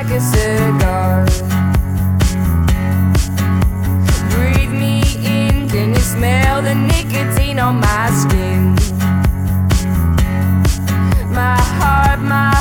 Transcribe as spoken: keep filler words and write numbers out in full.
like a cigar. Breathe me in, can you smell the nicotine on my skin? My heart, my